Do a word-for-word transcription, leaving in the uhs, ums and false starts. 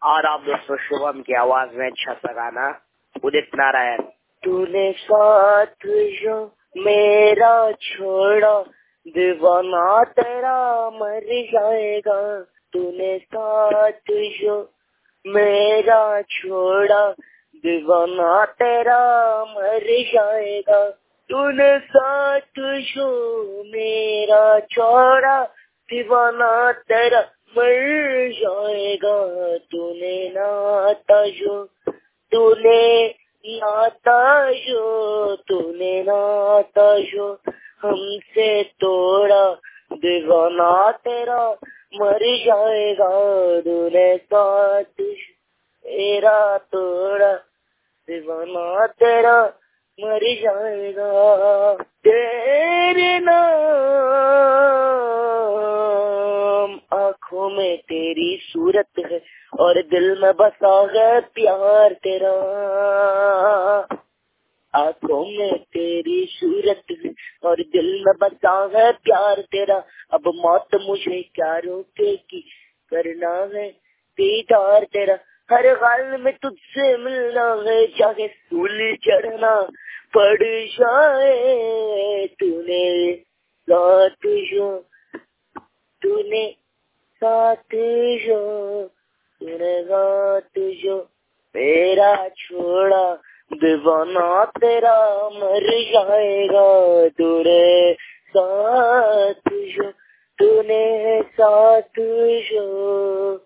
और आप दोस्तों शुभम की आवाज में अच्छा सा गाना उदित नारायण। तूने साथ जो मेरा छोड़ा दीवाना तेरा मर जाएगा। तूने साथ जो मेरा छोड़ा दीवाना तेरा मर जाएगा। तूने साथ जो मेरा छोड़ा दीवाना तेरा मर जाएगा। तूने नाता जो तूने नाता जो तूने नाता जो हमसे तोड़ा दीवाना तेरा मर जाएगा। तूने साथ मेरा तोड़ा दीवाना तेरा मर जाएगा। तेरे नाम आँखों में तेरी सूरत है और दिल में बसा है प्यार तेरा। आँखों में तेरी सूरत है और दिल में बसा है प्यार तेरा। अब मौत मुझे क्या रोकेगी, करना है दीदार तेरा। हर हाल में तुझसे मिलना है, चाहे सूली चढ़ना पड़ जाए। तूने साथ जो तूने साथ जो तूने साथ जो मेरा छोड़ा दीवाना तेरा मर जाएगा। तूने साथ जो तूने साथ जो